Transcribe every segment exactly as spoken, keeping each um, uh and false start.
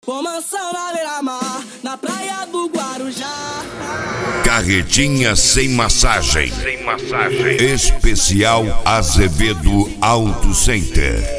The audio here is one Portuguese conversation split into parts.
Com mansão na beira-mar, na praia do Guarujá. Carretinha sem massagem. Sem massagem. Especial Azevedo Auto Center.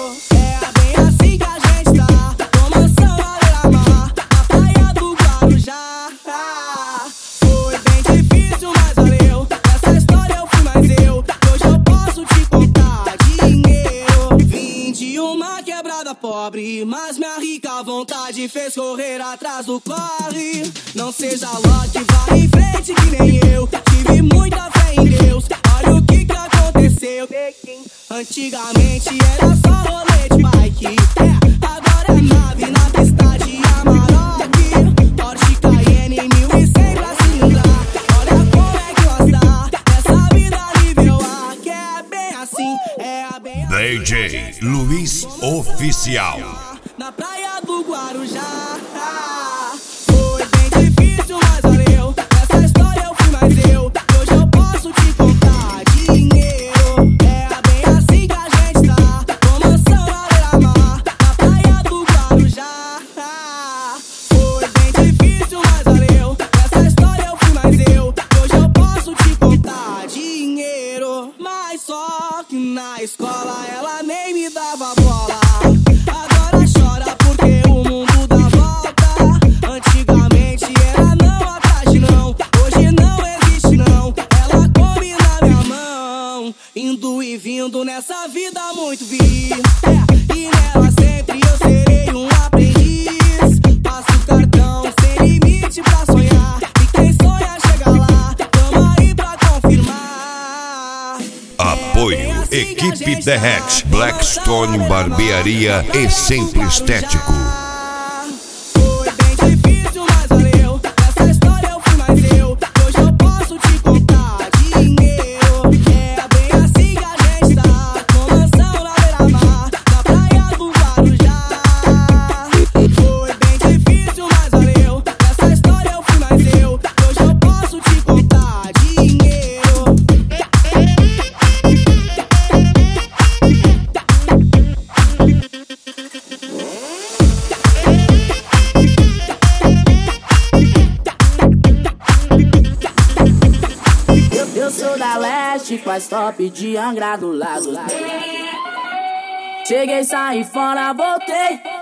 Pobre, mas minha rica vontade fez correr atrás do corre. Não seja lote, vá em frente que nem eu. Tive muita fé em Deus, olha o que que aconteceu. Antigamente era só rolê de bike, é, agora é nave na pista de Amarok. Porsche Cayenne mil e cem pra cilindrar. Olha como é que gosta dessa vida nível A, que é bem assim, é bem assim. D J Luiz Oficial. Na praia do Guarujá. Foi bem difícil, mas valeu. Essa história eu fui mais eu. Hoje eu posso te contar dinheiro. É bem assim que a gente tá. Com mansão na beira-mar, na praia do Guarujá. Foi bem difícil, mas valeu. Essa história eu fui mais eu. Hoje eu posso te contar dinheiro. Mas só que na escola ela nem me dava bola. Indo e vindo nessa vida muito vi, é, e nela sempre eu serei um aprendiz. Passo cartão sem limite pra sonhar, e quem sonha chega lá, tamo aí pra confirmar. Apoio, é assim Equipe Derrete, Blackstone Barbearia e Centro Estético. Eu sou da leste, faz top de Angra do lado. Cheguei, saí fora, voltei.